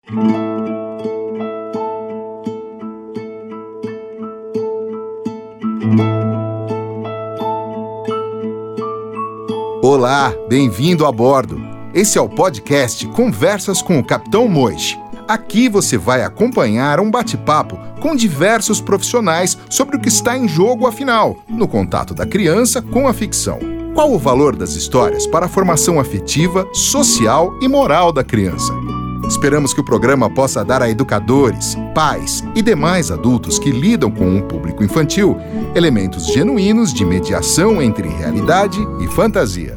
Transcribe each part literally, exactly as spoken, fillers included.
Olá, bem-vindo a bordo. Esse é o podcast Conversas com o Capitão Mois. Aqui você vai acompanhar um bate-papo com diversos profissionais sobre o que está em jogo afinal, no contato da criança com a ficção. Qual o valor das histórias para a formação afetiva, social e moral da criança? Esperamos que o programa possa dar a educadores, pais e demais adultos que lidam com um público infantil elementos genuínos de mediação entre realidade e fantasia.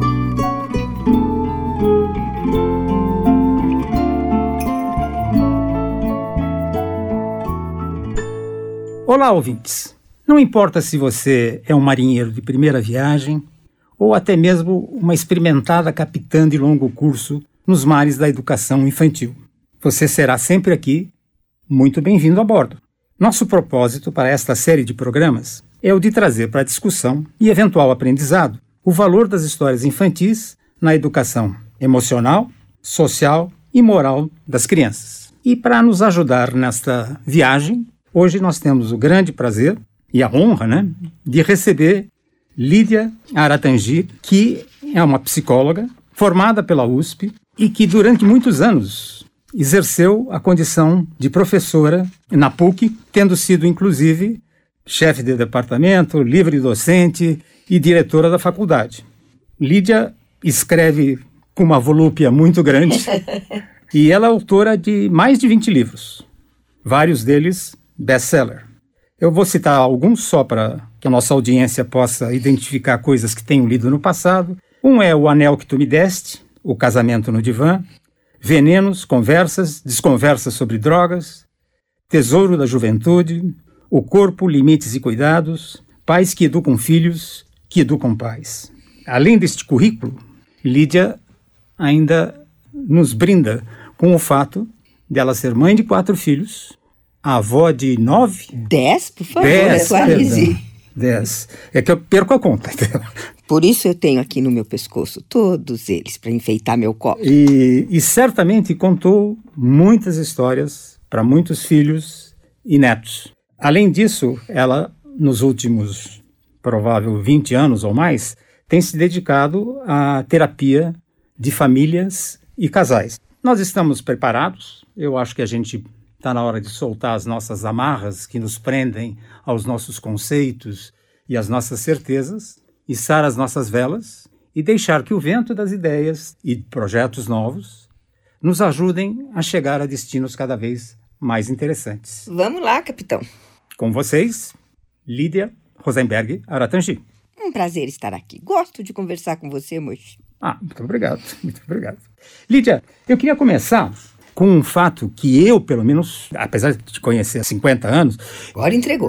Olá, ouvintes! Não importa se você é um marinheiro de primeira viagem ou até mesmo uma experimentada capitã de longo curso nos mares da educação infantil. Você será sempre aqui muito bem-vindo a bordo. Nosso propósito para esta série de programas é o de trazer para a discussão e eventual aprendizado o valor das histórias infantis na educação emocional, social e moral das crianças. E para nos ajudar nesta viagem, hoje nós temos o grande prazer e a honra, né, de receber Lídia Aratangi, que é uma psicóloga formada pela U S P e que durante muitos anos exerceu a condição de professora na P U C, tendo sido inclusive chefe de departamento, livre docente e diretora da faculdade. Lídia escreve com uma volúpia muito grande e ela é autora de mais de vinte livros, vários deles best-seller. Eu vou citar alguns só para que a nossa audiência possa identificar coisas que tenho lido no passado. Um é O Anel que Tu Me Deste, O Casamento no Divã, Venenos, Conversas, Desconversas sobre Drogas, Tesouro da Juventude, O Corpo, Limites e Cuidados, Pais que Educam Filhos, que Educam Pais. Além deste currículo, Lídia ainda nos brinda com o fato de ela ser mãe de quatro filhos, a avó de nove? Dez, por favor, Dez, atualize. Dez. É que eu perco a conta. Por isso eu tenho aqui no meu pescoço todos eles, para enfeitar meu copo. E, e certamente contou muitas histórias para muitos filhos e netos. Além disso, ela, nos últimos, provável, vinte anos ou mais, tem se dedicado à terapia de famílias e casais. Nós estamos preparados. Eu acho que a gente está na hora de soltar as nossas amarras que nos prendem aos nossos conceitos e às nossas certezas, içar as nossas velas e deixar que o vento das ideias e projetos novos nos ajudem a chegar a destinos cada vez mais interessantes. Vamos lá, capitão. Com vocês, Lídia Rosenberg Aratangi. Um prazer estar aqui. Gosto de conversar com você, Mois. Ah, muito obrigado, muito obrigado. Lídia, eu queria começar com um fato que eu, pelo menos, apesar de te conhecer há cinquenta anos... Agora entregou.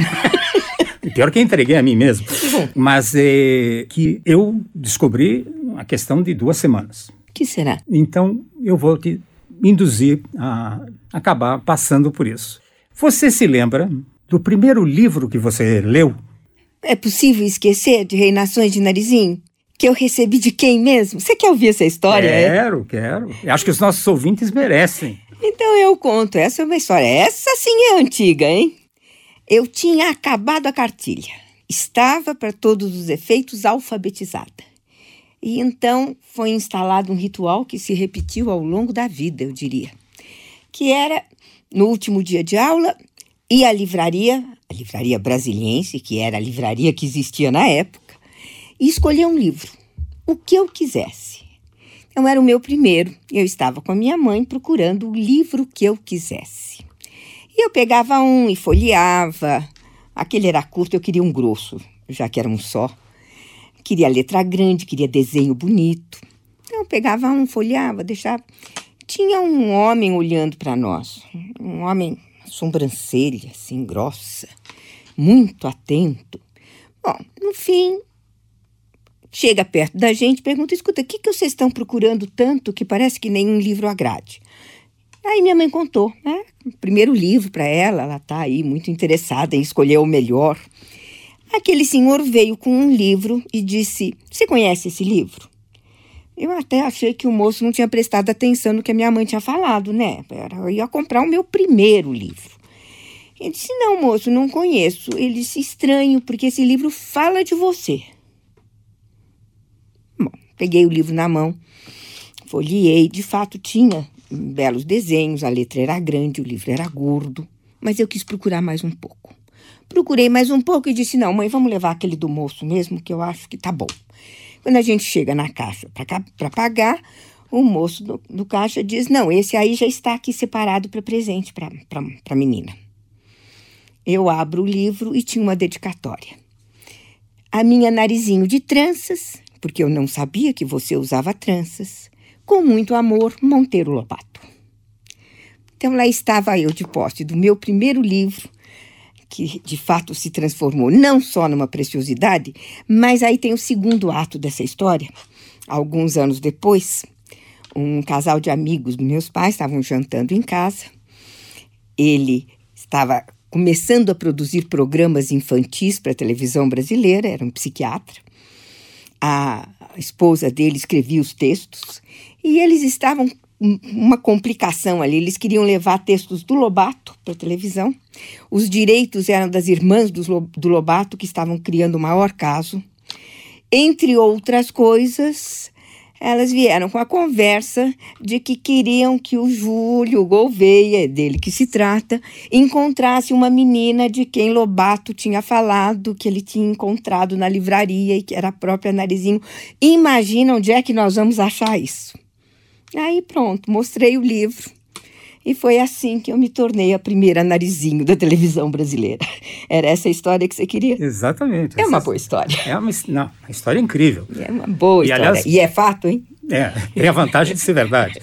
Pior que eu entreguei a mim mesmo. Mas é que eu descobri a questão de duas semanas. Que será? Então, eu vou te induzir a acabar passando por isso. Você se lembra do primeiro livro que você leu? É possível esquecer de Reinações de Narizinho? Que eu recebi de quem mesmo? Você quer ouvir essa história? Quero, é? quero. Acho que os nossos ouvintes merecem. Então eu conto. Essa é uma história. Essa sim é antiga, hein? Eu tinha acabado a cartilha. Estava, para todos os efeitos, alfabetizada. E então foi instalado um ritual que se repetiu ao longo da vida, eu diria. Que era, no último dia de aula, ir à livraria, a livraria brasiliense, que era a livraria que existia na época, e escolher um livro, o que eu quisesse. Então era o meu primeiro, eu estava com a minha mãe procurando o livro que eu quisesse. E eu pegava um e folheava, aquele era curto, eu queria um grosso, já que era um só. Queria letra grande, queria desenho bonito. Então eu pegava um, folheava, deixava. Tinha um homem olhando para nós, um homem, sobrancelha assim, grossa, muito atento. Bom, no fim, chega perto da gente e pergunta, escuta, o que, que vocês estão procurando tanto que parece que nenhum livro agrade? Aí minha mãe contou, né? O primeiro livro para ela, ela está aí muito interessada em escolher o melhor. Aquele senhor veio com um livro e disse, você conhece esse livro? Eu até achei que o moço não tinha prestado atenção no que a minha mãe tinha falado, né? Eu ia comprar o meu primeiro livro. Ele disse, não, moço, não conheço. Ele disse, estranho, porque esse livro fala de você. Bom, peguei o livro na mão, folheei, de fato tinha belos desenhos, a letra era grande, o livro era gordo, mas eu quis procurar mais um pouco. Procurei mais um pouco e disse, não, mãe, vamos levar aquele do moço mesmo, que eu acho que tá bom. Quando a gente chega na caixa para pagar, o moço do, do caixa diz, não, esse aí já está aqui separado para presente para a menina. Eu abro o livro e tinha uma dedicatória. A minha narizinho de tranças, porque eu não sabia que você usava tranças, com muito amor, Monteiro Lobato. Então lá estava eu de posse do meu primeiro livro, que de fato se transformou não só numa preciosidade, mas aí tem o segundo ato dessa história. Alguns anos depois, um casal de amigos dos meus pais estavam jantando em casa. Ele estava começando a produzir programas infantis para a televisão brasileira, era um psiquiatra. A esposa dele escrevia os textos e eles estavam uma complicação ali. Eles queriam levar textos do Lobato para a televisão. Os direitos eram das irmãs do, do Lobato, que estavam criando o maior caso. Entre outras coisas, elas vieram com a conversa de que queriam que o Júlio Gouveia, é dele que se trata, encontrasse uma menina de quem Lobato tinha falado, que ele tinha encontrado na livraria e que era a própria Narizinho. Imagina onde é que nós vamos achar isso. Aí pronto, mostrei o livro e foi assim que eu me tornei a primeira Narizinho da televisão brasileira. Era essa a história que você queria? Exatamente. É uma boa história. É uma, não, uma história incrível. É uma boa e, história. Aliás, e é fato, hein? É, tem a vantagem de ser verdade.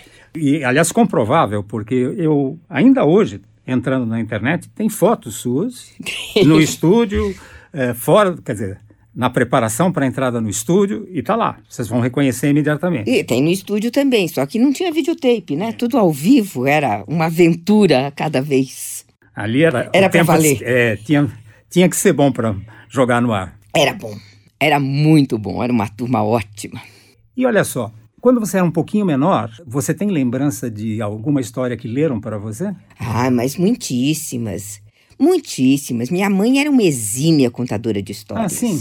E, aliás, comprovável, porque eu, ainda hoje, entrando na internet, tem fotos suas no estúdio, é, fora, quer dizer... na preparação para a entrada no estúdio, e tá lá. Vocês vão reconhecer imediatamente. E tem no estúdio também, só que não tinha videotape, né? É. Tudo ao vivo, era uma aventura a cada vez. Ali era... Era para valer. É, tinha, tinha que ser bom para jogar no ar. Era bom, era muito bom, era uma turma ótima. E olha só, quando você era um pouquinho menor, você tem lembrança de alguma história que leram para você? Ah, mas muitíssimas, muitíssimas. Minha mãe era uma exímia contadora de histórias. Ah, sim?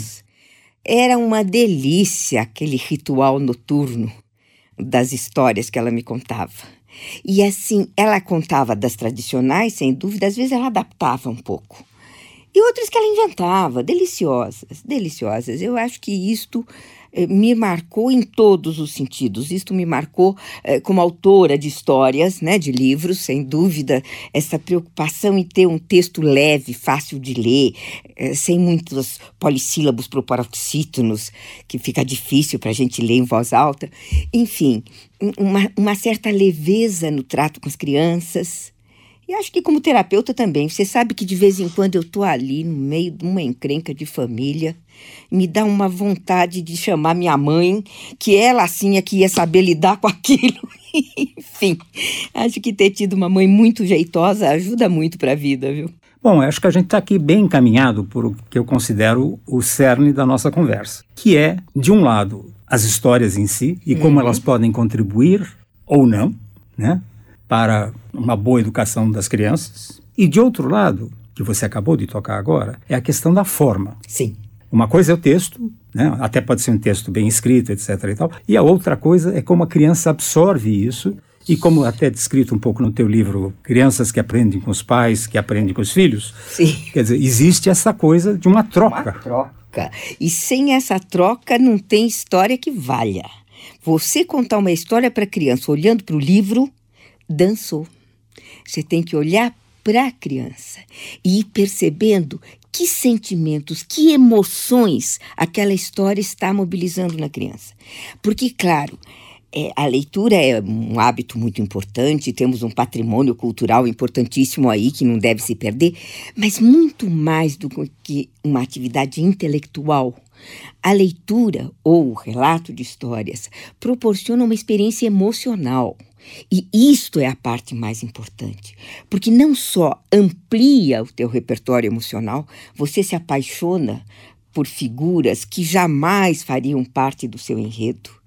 Era uma delícia aquele ritual noturno das histórias que ela me contava. E assim, ela contava das tradicionais, sem dúvida, às vezes ela adaptava um pouco. E outras que ela inventava, deliciosas, deliciosas. Eu acho que isto eh, me marcou em todos os sentidos. Isto me marcou eh, como autora de histórias, né, de livros, sem dúvida. Essa preocupação em ter um texto leve, fácil de ler, eh, sem muitos polissílabos proporóxítonos, que fica difícil para a gente ler em voz alta. Enfim, uma, uma certa leveza no trato com as crianças. E acho que como terapeuta também, você sabe que de vez em quando eu tô ali no meio de uma encrenca de família, me dá uma vontade de chamar minha mãe, que ela assim é que ia saber lidar com aquilo. Enfim, acho que ter tido uma mãe muito jeitosa ajuda muito para a vida, viu? Bom, acho que a gente está aqui bem encaminhado por o que eu considero o cerne da nossa conversa, que é, de um lado, as histórias em si e como uhum. elas podem contribuir ou não, né? Para uma boa educação das crianças. E, de outro lado, que você acabou de tocar agora, é a questão da forma. Sim. Uma coisa é o texto, né? Até pode ser um texto bem escrito, etc e tal. E a outra coisa é como a criança absorve isso e como até descrito um pouco no teu livro, Crianças que Aprendem com os Pais, que Aprendem com os Filhos. Sim. Quer dizer, existe essa coisa de uma troca. Uma troca. E sem essa troca não tem história que valha. Você contar uma história para a criança olhando para o livro... dançou. Você tem que olhar para a criança e ir percebendo que sentimentos, que emoções aquela história está mobilizando na criança. Porque, claro, é, a leitura é um hábito muito importante, temos um patrimônio cultural importantíssimo aí que não deve se perder, mas muito mais do que uma atividade intelectual. A leitura ou o relato de histórias proporciona uma experiência emocional. E isto é a parte mais importante, porque não só amplia o teu repertório emocional, você se apaixona por figuras que jamais fariam parte do seu enredo.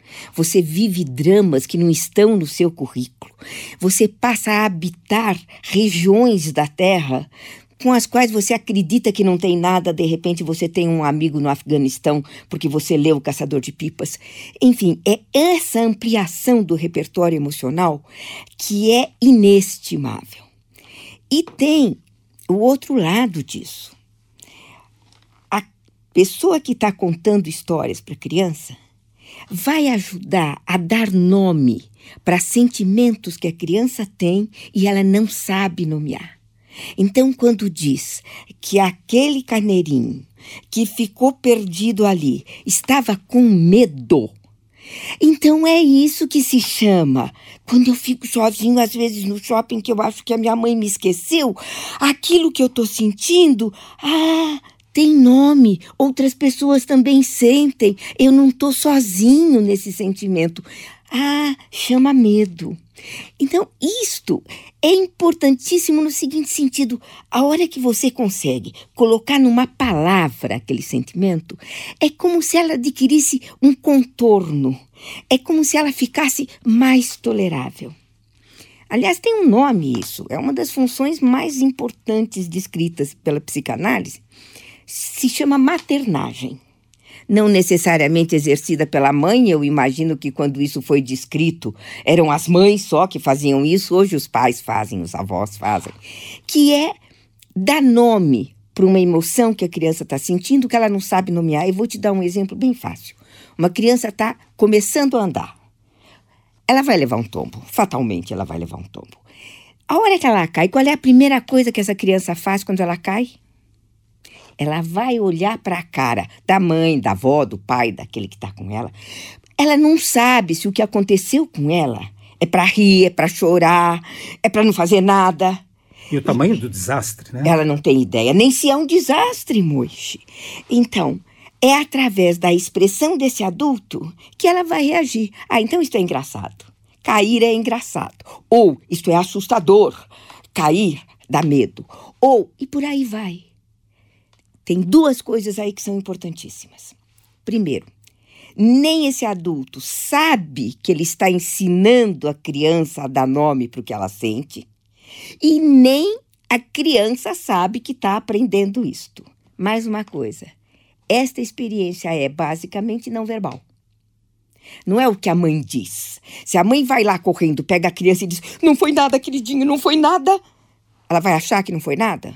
Você vive dramas que não estão no seu currículo. Você passa a habitar regiões da Terra com as quais você acredita que não tem nada. De repente você tem um amigo no Afeganistão porque você leu O Caçador de Pipas. Enfim, é essa ampliação do repertório emocional que é inestimável. E tem o outro lado disso. A pessoa que está contando histórias para a criança vai ajudar a dar nome para sentimentos que a criança tem e ela não sabe nomear. Então, quando diz que aquele carneirinho que ficou perdido ali estava com medo, então é isso que se chama, quando eu fico sozinho, às vezes no shopping, que eu acho que a minha mãe me esqueceu, aquilo que eu estou sentindo, ah, tem nome, outras pessoas também sentem, eu não estou sozinho nesse sentimento. Ah, chama medo. Então, isto é importantíssimo no seguinte sentido: a hora que você consegue colocar numa palavra aquele sentimento, é como se ela adquirisse um contorno, é como se ela ficasse mais tolerável. Aliás, tem um nome isso, é uma das funções mais importantes descritas pela psicanálise, se chama maternagem. Não necessariamente exercida pela mãe, eu imagino que quando isso foi descrito, eram as mães só que faziam isso, hoje os pais fazem, os avós fazem, que é dar nome para uma emoção que a criança está sentindo que ela não sabe nomear. Eu vou te dar um exemplo bem fácil. Uma criança está começando a andar. Ela vai levar um tombo, fatalmente ela vai levar um tombo. A hora que ela cai, qual é a primeira coisa que essa criança faz quando ela cai? Ela vai olhar para a cara da mãe, da avó, do pai, daquele que está com ela. Ela não sabe se o que aconteceu com ela é para rir, é para chorar, é para não fazer nada. E o tamanho do desastre, né? Ela não tem ideia, nem se é um desastre, Moishi. Então, é através da expressão desse adulto que ela vai reagir. Ah, então isto é engraçado. Cair é engraçado. Ou isto é assustador. Cair dá medo. Ou, e por aí vai. Tem duas coisas aí que são importantíssimas. Primeiro, nem esse adulto sabe que ele está ensinando a criança a dar nome para o que ela sente, e nem a criança sabe que está aprendendo isto. Mais uma coisa, esta experiência é basicamente não verbal. Não é o que a mãe diz. Se a mãe vai lá correndo, pega a criança e diz, não foi nada, queridinho, não foi nada, ela vai achar que não foi nada?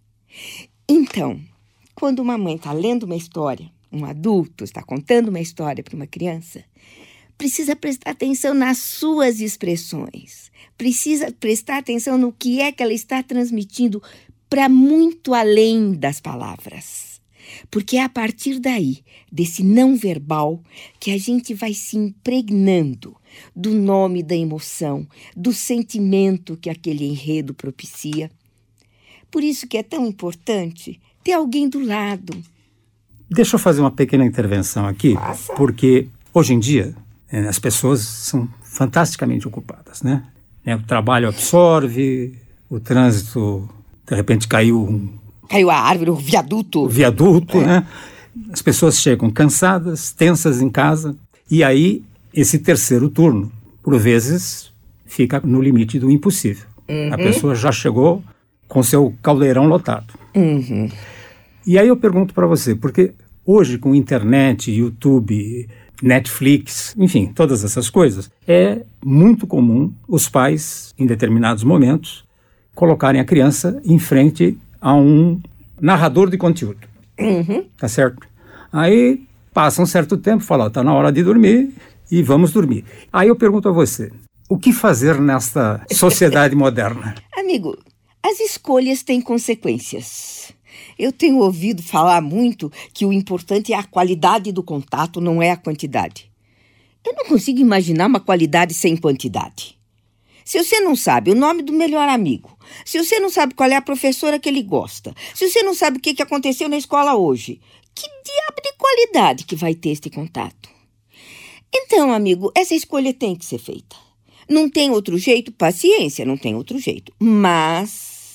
Então, quando uma mãe está lendo uma história, um adulto está contando uma história para uma criança, precisa prestar atenção nas suas expressões, precisa prestar atenção no que é que ela está transmitindo para muito além das palavras. Porque é a partir daí, desse não verbal, que a gente vai se impregnando do nome da emoção, do sentimento que aquele enredo propicia. Por isso que é tão importante ter alguém do lado. Deixa eu fazer uma pequena intervenção aqui, Passa. Porque hoje em dia eh, as pessoas são fantasticamente ocupadas, né? O trabalho absorve, o trânsito, de repente caiu um... Caiu a árvore, o viaduto. O viaduto, é. né? As pessoas chegam cansadas, tensas em casa, e aí esse terceiro turno, por vezes, fica no limite do impossível. Uhum. A pessoa já chegou com seu caldeirão lotado. Uhum. E aí eu pergunto para você, porque hoje com internet, YouTube, Netflix, enfim, todas essas coisas, é muito comum os pais, em determinados momentos, colocarem a criança em frente a um narrador de conteúdo. Uhum. Tá certo? Aí passa um certo tempo, fala, tá na hora de dormir e vamos dormir. Aí eu pergunto a você, o que fazer nesta sociedade moderna? Amigo, as escolhas têm consequências. Eu tenho ouvido falar muito que o importante é a qualidade do contato, não é a quantidade. Eu não consigo imaginar uma qualidade sem quantidade. Se você não sabe o nome do melhor amigo, se você não sabe qual é a professora que ele gosta, se você não sabe o que aconteceu na escola hoje, que diabo de qualidade que vai ter este contato? Então, amigo, essa escolha tem que ser feita. Não tem outro jeito? Paciência, não tem outro jeito. Mas,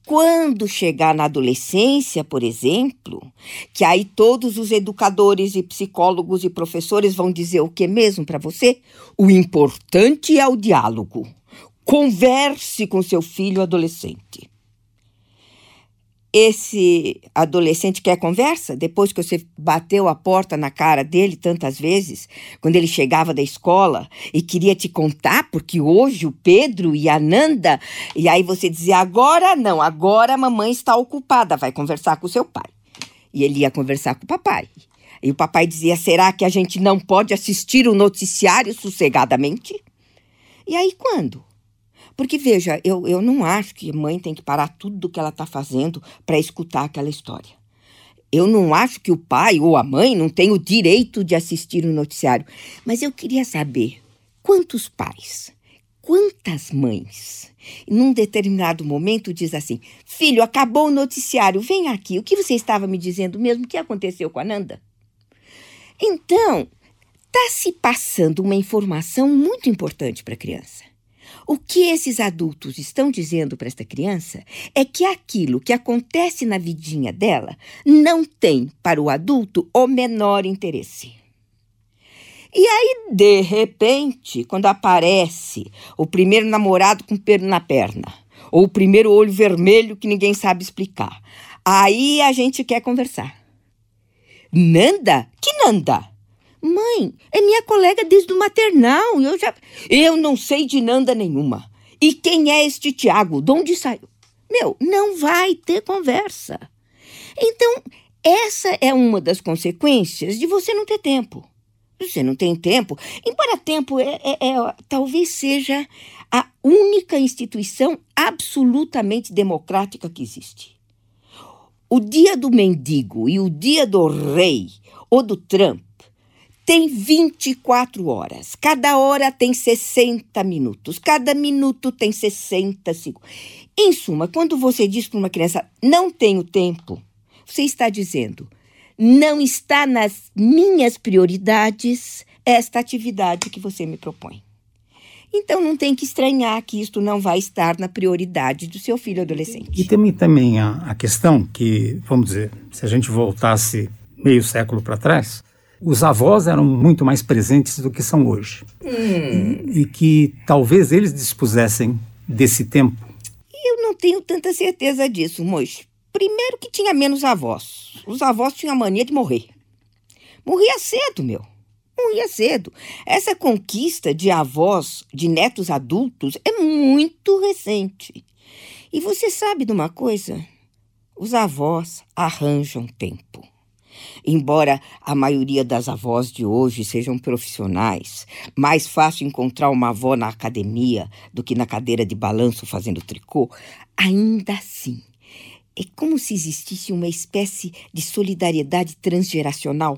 Quando chegar na adolescência, por exemplo, que aí todos os educadores e psicólogos e professores vão dizer o que mesmo para você? O importante é o diálogo. Converse com seu filho adolescente. Esse adolescente quer conversa? Depois que você bateu a porta na cara dele tantas vezes, quando ele chegava da escola e queria te contar, porque hoje o Pedro e a Nanda, e aí você dizia, agora não, agora a mamãe está ocupada, vai conversar com o seu pai. E ele ia conversar com o papai. E o papai dizia, será que a gente não pode assistir o noticiário sossegadamente? E aí quando? Porque, veja, eu, eu não acho que a mãe tem que parar tudo o que ela está fazendo para escutar aquela história. Eu não acho que o pai ou a mãe não tem o direito de assistir o noticiário. Mas eu queria saber quantos pais, quantas mães, num determinado momento diz assim, filho, acabou o noticiário, vem aqui. O que você estava me dizendo mesmo? O que aconteceu com a Nanda? Então, está se passando uma informação muito importante para a criança. O que esses adultos estão dizendo para esta criança é que aquilo que acontece na vidinha dela não tem, para o adulto, o menor interesse. E aí, de repente, quando aparece o primeiro namorado com pelo na perna, ou o primeiro olho vermelho que ninguém sabe explicar, aí a gente quer conversar. Nanda? Que Nanda? Mãe, é minha colega desde o maternal. Eu já... Eu não sei de Nanda nenhuma. E quem é este Tiago? De onde saiu? Meu, não vai ter conversa. Então, essa é uma das consequências de você não ter tempo. Você não tem tempo. Embora tempo é, é, é, talvez seja a única instituição absolutamente democrática que existe. O dia do mendigo e o dia do rei ou do Trump tem vinte e quatro horas. Cada hora tem sessenta minutos. Cada minuto tem sessenta segundos. Em suma, quando você diz para uma criança, não tenho tempo, você está dizendo, não está nas minhas prioridades esta atividade que você me propõe. Então, não tem que estranhar que isto não vai estar na prioridade do seu filho adolescente. E tem também a, a questão que, vamos dizer, se a gente voltasse meio século para trás, os avós eram muito mais presentes do que são hoje. Hum. E que talvez eles dispusessem desse tempo. Eu não tenho tanta certeza disso, Mois. Primeiro que tinha menos avós. Os avós tinham a mania de morrer. Morria cedo, meu. Morria cedo. Essa conquista de avós, de netos adultos, é muito recente. E você sabe de uma coisa? Os avós arranjam tempo. Embora a maioria das avós de hoje sejam profissionais, mais fácil encontrar uma avó na academia do que na cadeira de balanço fazendo tricô, ainda assim, é como se existisse uma espécie de solidariedade transgeracional.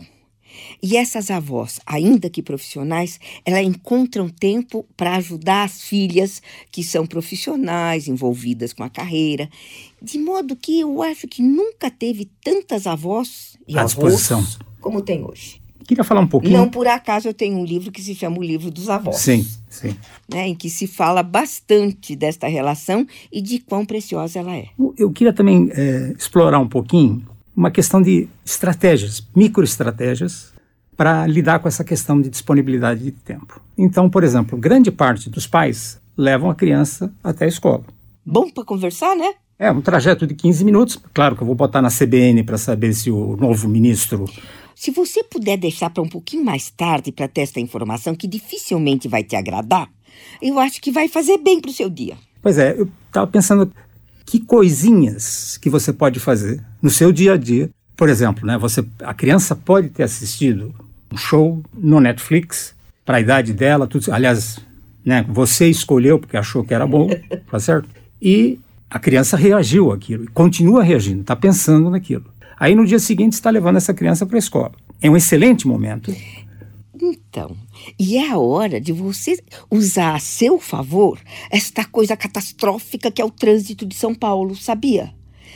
E essas avós, ainda que profissionais, elas encontram tempo para ajudar as filhas que são profissionais, envolvidas com a carreira. De modo que eu acho que nunca teve tantas avós e à avós disposição como tem hoje. Queria falar um pouquinho... Não por acaso eu tenho um livro que se chama O Livro dos Avós. Sim, sim. Né, em que se fala bastante desta relação e de quão preciosa ela é. Eu queria também é, explorar um pouquinho uma questão de estratégias, microestratégias, para lidar com essa questão de disponibilidade de tempo. Então, por exemplo, grande parte dos pais levam a criança até a escola. Bom para conversar, né? É um trajeto de quinze minutos. Claro que eu vou botar na C B N para saber se o novo ministro... Se você puder deixar para um pouquinho mais tarde para ter essa informação, que dificilmente vai te agradar, eu acho que vai fazer bem para o seu dia. Pois é, eu estava pensando que coisinhas que você pode fazer no seu dia a dia. Por exemplo, né, você, a criança pode ter assistido um show no Netflix para a idade dela, tudo, aliás, né, você escolheu porque achou que era bom, tá certo? E a criança reagiu àquilo, e continua reagindo, está pensando naquilo. Aí no dia seguinte está levando essa criança para a escola. É um excelente momento. Então, e é a hora de você usar a seu favor esta coisa catastrófica que é o trânsito de São Paulo, sabia?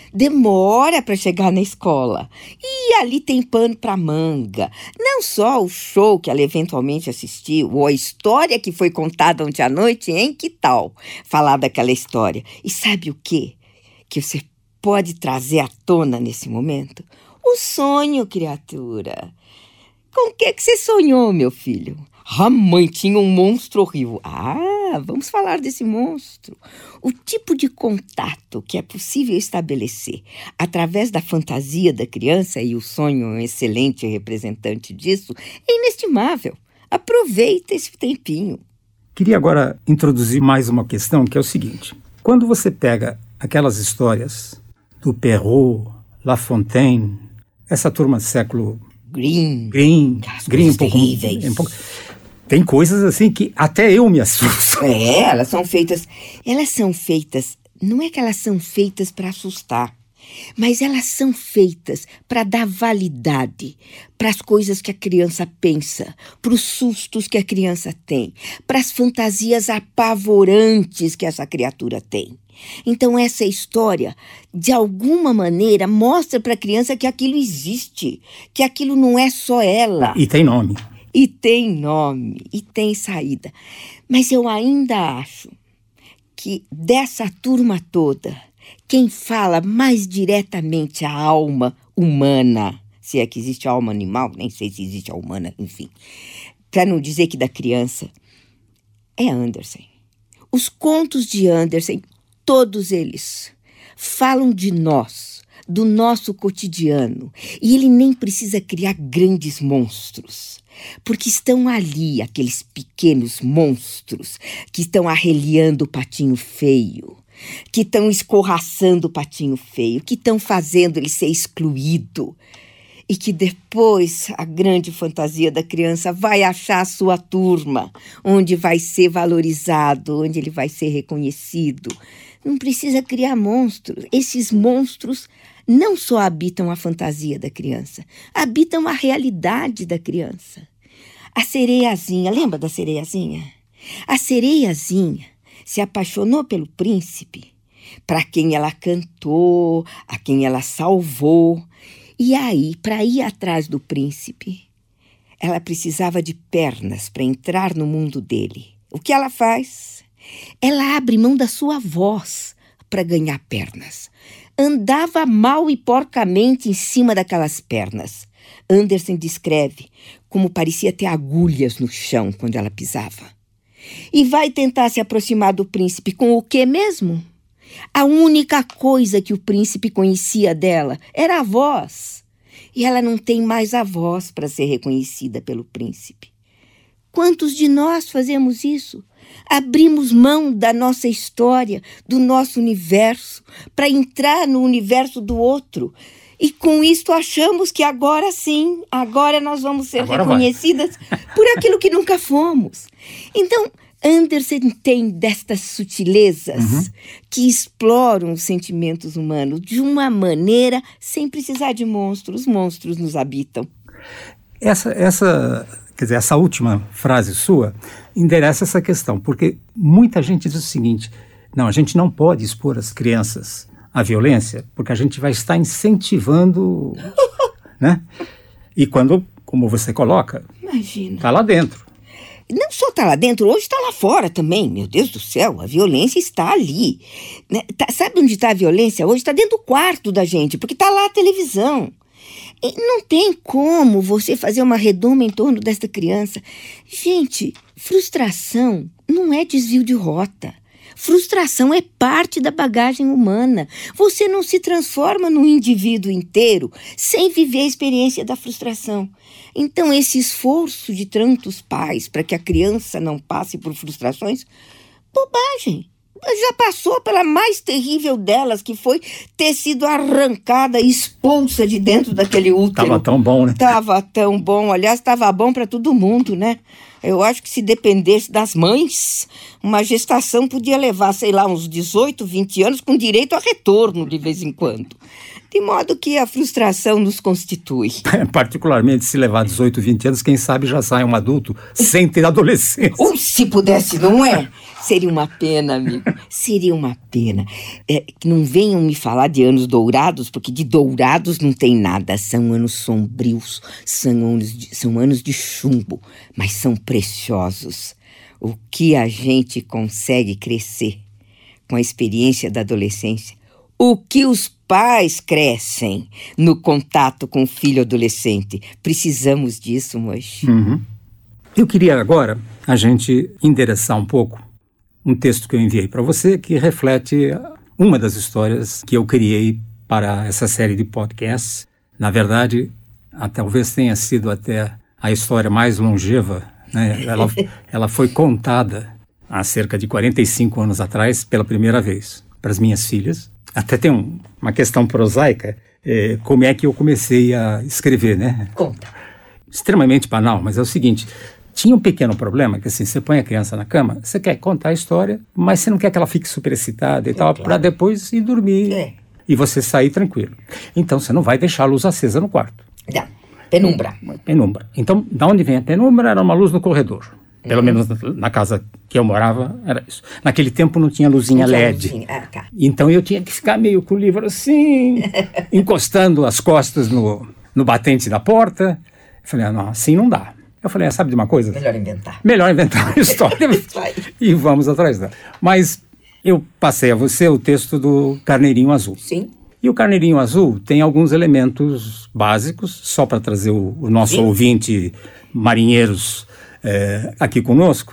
Demora para chegar na escola. E ali tem pano para manga. Não só o show que ela eventualmente assistiu, ou a história que foi contada ontem à noite, hein? Que tal falar daquela história? E sabe o quê? que você pode trazer à tona nesse momento? O sonho, criatura. Com o que, que você sonhou, meu filho? A mãe tinha um monstro horrível. Ah, vamos falar desse monstro. O tipo de contato que é possível estabelecer através da fantasia da criança, e o sonho é um excelente representante disso, é inestimável. Aproveita esse tempinho. Queria agora introduzir mais uma questão, que é o seguinte. Quando você pega aquelas histórias do Perrault, La Fontaine, essa turma do século... Green. Green. As Green, coisas um pouco, terríveis. um pouco... Tem coisas assim que até eu me assusto. É, elas são feitas... Elas são feitas... Não é que elas são feitas para assustar, mas elas são feitas para dar validade para as coisas que a criança pensa, para os sustos que a criança tem, para as fantasias apavorantes que essa criatura tem. Então, essa história, de alguma maneira, mostra para a criança que aquilo existe, que aquilo não é só ela. E tem nome. E tem nome, e tem saída. Mas eu ainda acho que dessa turma toda, quem fala mais diretamente à alma humana, se é que existe a alma animal, nem sei se existe a humana, enfim, para não dizer que da criança, é Andersen. Os contos de Andersen, todos eles, falam de nós, do nosso cotidiano, e ele nem precisa criar grandes monstros, porque estão ali aqueles pequenos monstros que estão arreliando o patinho feio, que estão escorraçando o patinho feio, que estão fazendo ele ser excluído, e que depois a grande fantasia da criança vai achar a sua turma, onde vai ser valorizado, onde ele vai ser reconhecido. Não precisa criar monstros. Esses monstros não só habitam a fantasia da criança, habitam a realidade da criança. A sereiazinha, lembra da sereiazinha? A sereiazinha se apaixonou pelo príncipe, para quem ela cantou, a quem ela salvou. E aí, para ir atrás do príncipe, ela precisava de pernas para entrar no mundo dele. O que ela faz? Ela abre mão da sua voz para ganhar pernas. Andava mal e porcamente em cima daquelas pernas. Andersen descreve como parecia ter agulhas no chão quando ela pisava. E vai tentar se aproximar do príncipe com o quê mesmo? A única coisa que o príncipe conhecia dela era a voz. E ela não tem mais a voz para ser reconhecida pelo príncipe. Quantos de nós fazemos isso? Abrimos mão da nossa história, do nosso universo, para entrar no universo do outro. E com isso achamos que agora sim, agora nós vamos ser agora reconhecidas por aquilo que nunca fomos. Então, Andersen tem destas sutilezas uhum. que exploram os sentimentos humanos de uma maneira sem precisar de monstros. Os monstros nos habitam. Essa, essa, quer dizer, essa última frase sua endereça essa questão, porque muita gente diz o seguinte: não, a gente não pode expor as crianças à violência, porque a gente vai estar incentivando, né? E quando, como você coloca, imagina, está lá dentro. Não só está lá dentro, hoje está lá fora também. Meu Deus do céu, a violência está ali. Né? Tá, sabe onde está a violência hoje? Está dentro do quarto da gente, porque está lá a televisão. E não tem como você fazer uma redoma em torno desta criança. Gente, frustração não é desvio de rota. Frustração é parte da bagagem humana. Você não se transforma num indivíduo inteiro sem viver a experiência da frustração. Então, esse esforço de tantos pais para que a criança não passe por frustrações, bobagem. Já passou pela mais terrível delas, que foi ter sido arrancada, expulsa de dentro daquele útero. Tava tão bom, né? Tava tão bom. Aliás, tava bom para todo mundo, né? Eu acho que se dependesse das mães, uma gestação podia levar, sei lá, uns dezoito, vinte anos, com direito a retorno de vez em quando. De modo que a frustração nos constitui. Particularmente se levar dezoito, vinte anos, quem sabe já sai um adulto sem ter adolescência. Ou se pudesse, não é? Seria uma pena, amigo. Seria uma pena. É, não venham me falar de anos dourados, porque de dourados não tem nada. São anos sombrios, são anos de, são anos de chumbo, mas são preciosos. O que a gente consegue crescer com a experiência da adolescência, o que os pais crescem no contato com o filho adolescente. Precisamos disso, Moisés. Uhum. Eu queria agora a gente endereçar um pouco um texto que eu enviei para você que reflete uma das histórias que eu criei para essa série de podcasts. Na verdade, a, talvez tenha sido até a história mais longeva, né? Ela, ela foi contada há cerca de quarenta e cinco anos atrás pela primeira vez para as minhas filhas. Até tem um, uma questão prosaica, é, como é que eu comecei a escrever, né? Conta. Extremamente banal, mas é o seguinte, tinha um pequeno problema, que assim, você põe a criança na cama, você quer contar a história, mas você não quer que ela fique super excitada e é tal, claro. Para depois ir dormir é. E você sair tranquilo. Então você não vai deixar a luz acesa no quarto. Não, penumbra. Penumbra. Então, da onde vem a penumbra? Era uma luz no corredor. Pelo uhum. menos na, na casa que eu morava, era isso. Naquele tempo não tinha luzinha não tinha L E D. Luzinha. Ah, tá. Então eu tinha que ficar meio com o livro assim, encostando as costas no, no batente da porta. Eu falei, ah, não, assim não dá. Eu falei, ah, sabe de uma coisa? Melhor inventar. Melhor inventar uma história e vamos atrás dela. Mas eu passei a você o texto do Carneirinho Azul. Sim. E o Carneirinho Azul tem alguns elementos básicos, só para trazer o, o nosso Sim. ouvinte marinheiros é, aqui conosco.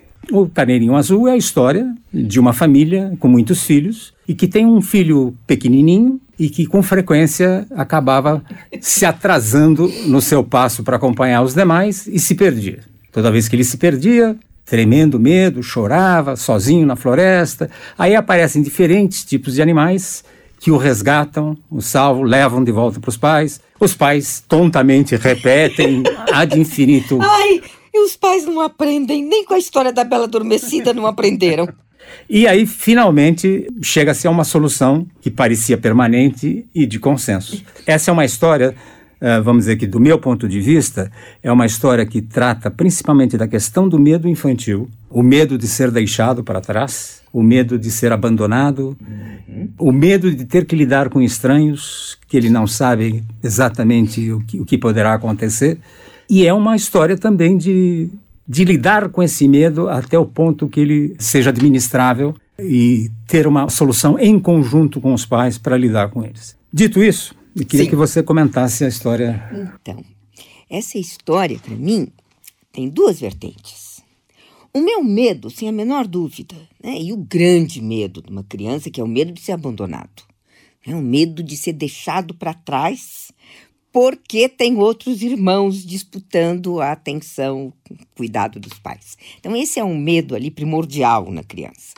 O Carneirinho Azul é a história de uma família com muitos filhos e que tem um filho pequenininho e que com frequência acabava se atrasando no seu passo para acompanhar os demais e se perdia. Toda vez que ele se perdia, tremendo medo, chorava, sozinho na floresta. Aí aparecem diferentes tipos de animais que o resgatam, o salvam, levam de volta para os pais. Os pais tontamente repetem ad infinito. Ai, e os pais não aprendem, nem com a história da Bela Adormecida não aprenderam. E aí, finalmente, chega-se a uma solução que parecia permanente e de consenso. Essa é uma história, uh, vamos dizer que do meu ponto de vista, é uma história que trata principalmente da questão do medo infantil, o medo de ser deixado para trás, o medo de ser abandonado, uhum. o medo de ter que lidar com estranhos, que ele não sabe exatamente o que, o que poderá acontecer. E é uma história também de... de lidar com esse medo até o ponto que ele seja administrável e ter uma solução em conjunto com os pais para lidar com eles. Dito isso, eu queria Sim. que você comentasse a história. Então, essa história, para mim, tem duas vertentes. O meu medo, sem a menor dúvida, né, e o grande medo de uma criança, que é o medo de ser abandonado. É o medo de ser deixado para trás porque tem outros irmãos disputando a atenção, o cuidado dos pais. Então, esse é um medo ali primordial na criança.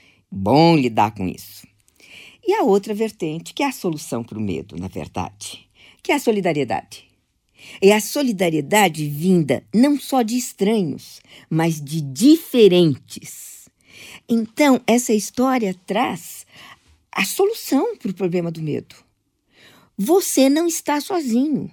Bom lidar com isso. E a outra vertente, que é a solução para o medo, na verdade, que é a solidariedade. É a solidariedade vinda não só de estranhos, mas de diferentes. Então, essa história traz a solução para o problema do medo. Você não está sozinho.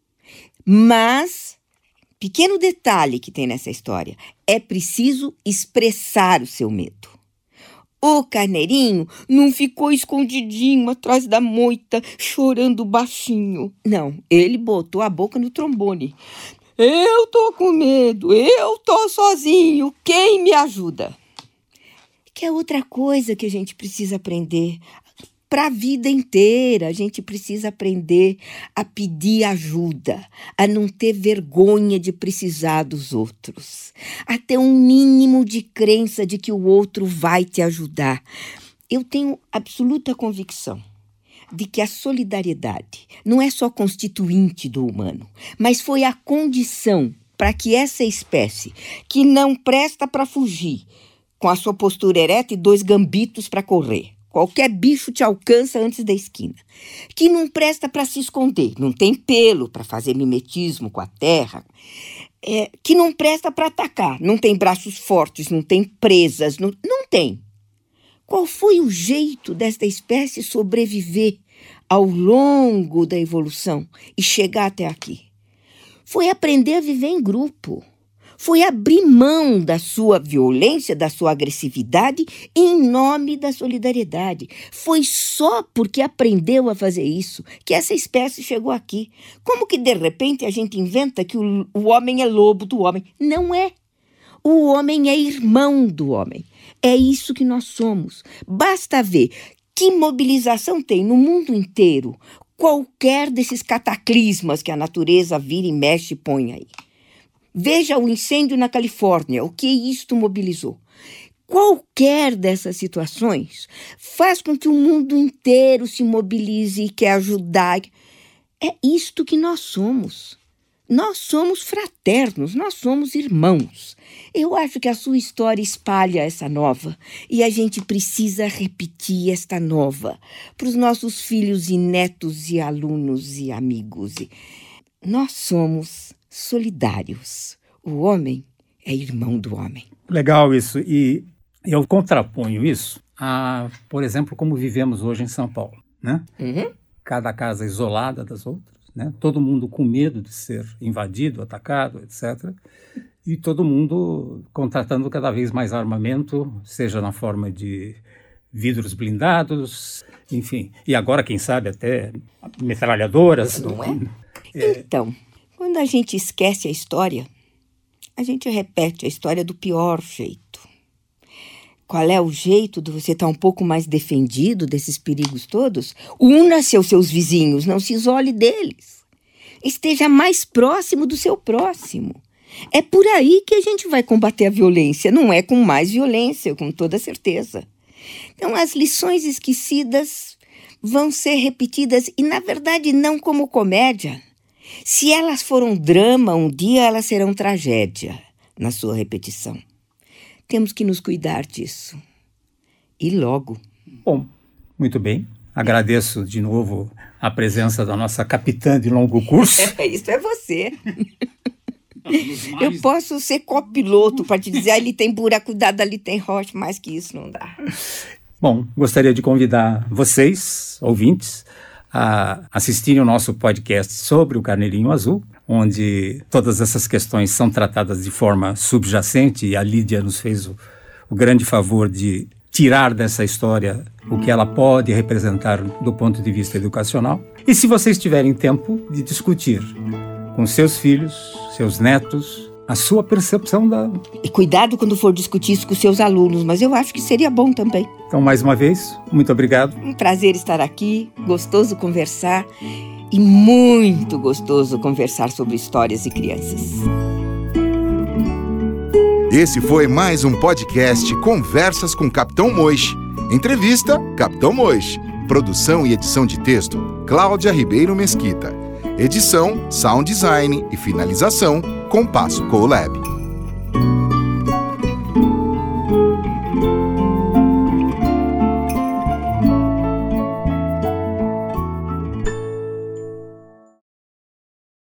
Mas, pequeno detalhe que tem nessa história, é preciso expressar o seu medo. O carneirinho não ficou escondidinho atrás da moita, chorando baixinho. Não, ele botou a boca no trombone. Eu tô com medo, eu tô sozinho, quem me ajuda? Que é outra coisa que a gente precisa aprender. Para a vida inteira, a gente precisa aprender a pedir ajuda, a não ter vergonha de precisar dos outros, a ter um mínimo de crença de que o outro vai te ajudar. Eu tenho absoluta convicção de que a solidariedade não é só constituinte do humano, mas foi a condição para que essa espécie, que não presta para fugir, com a sua postura ereta e dois gambitos para correr, qualquer bicho te alcança antes da esquina. Que não presta para se esconder, não tem pelo para fazer mimetismo com a terra. É, que não presta para atacar, não tem braços fortes, não tem presas, não, não tem. Qual foi o jeito desta espécie sobreviver ao longo da evolução e chegar até aqui? Foi aprender a viver em grupo. Foi abrir mão da sua violência, da sua agressividade, em nome da solidariedade. Foi só porque aprendeu a fazer isso que essa espécie chegou aqui. Como que, de repente, a gente inventa que o, o homem é lobo do homem? Não é. O homem é irmão do homem. É isso que nós somos. Basta ver Que mobilização tem no mundo inteiro qualquer desses cataclismas que a natureza vira e mexe e põe aí? Veja o incêndio na Califórnia, o que isto mobilizou. Qualquer dessas situações faz com que o mundo inteiro se mobilize e quer ajudar. É isto que nós somos. Nós somos fraternos, nós somos irmãos. Eu acho que a sua história espalha essa nova e a gente precisa repetir esta nova para os nossos filhos e netos e alunos e amigos. Nós somos solidários. O homem é irmão do homem. Legal isso. E eu contraponho isso a, por exemplo, como vivemos hoje em São Paulo, né? Uhum. Cada casa isolada das outras, né? Todo mundo com medo de ser invadido, atacado, etcétera. E todo mundo contratando cada vez mais armamento, seja na forma de vidros blindados, enfim. E agora, quem sabe, até metralhadoras. Não é? É. Então, quando a gente esquece a história, a gente repete a história do pior jeito. Qual é o jeito de você estar um pouco mais defendido desses perigos todos? Una-se aos seus vizinhos, não se isole deles. Esteja mais próximo do seu próximo. É por aí que a gente vai combater a violência, não é com mais violência, com toda certeza. Então, as lições esquecidas vão ser repetidas e, na verdade, não como comédia. Se elas foram drama, um dia elas serão tragédia na sua repetição. Temos que nos cuidar disso. E logo. Bom, muito bem. Agradeço de novo a presença da nossa capitã de longo curso. É, isso é você. Eu posso ser copiloto para te dizer, ali tem buraco, cuidado, ali tem rocha, mais que isso não dá. Bom, gostaria de convidar vocês, ouvintes, a assistirem o nosso podcast sobre o Carneirinho Azul, onde todas essas questões são tratadas de forma subjacente, e a Lídia nos fez o, o grande favor de tirar dessa história o que ela pode representar do ponto de vista educacional. E se vocês tiverem tempo de discutir com seus filhos, seus netos, a sua percepção da... E cuidado quando for discutir isso com seus alunos, mas eu acho que seria bom também. Então, mais uma vez, muito obrigado. Um prazer estar aqui, gostoso conversar e muito gostoso conversar sobre histórias e crianças. Esse foi mais um podcast Conversas com Capitão Moix. Entrevista, Capitão Moix. Produção e edição de texto, Cláudia Ribeiro Mesquita. Edição, sound design e finalização, Compasso Colab.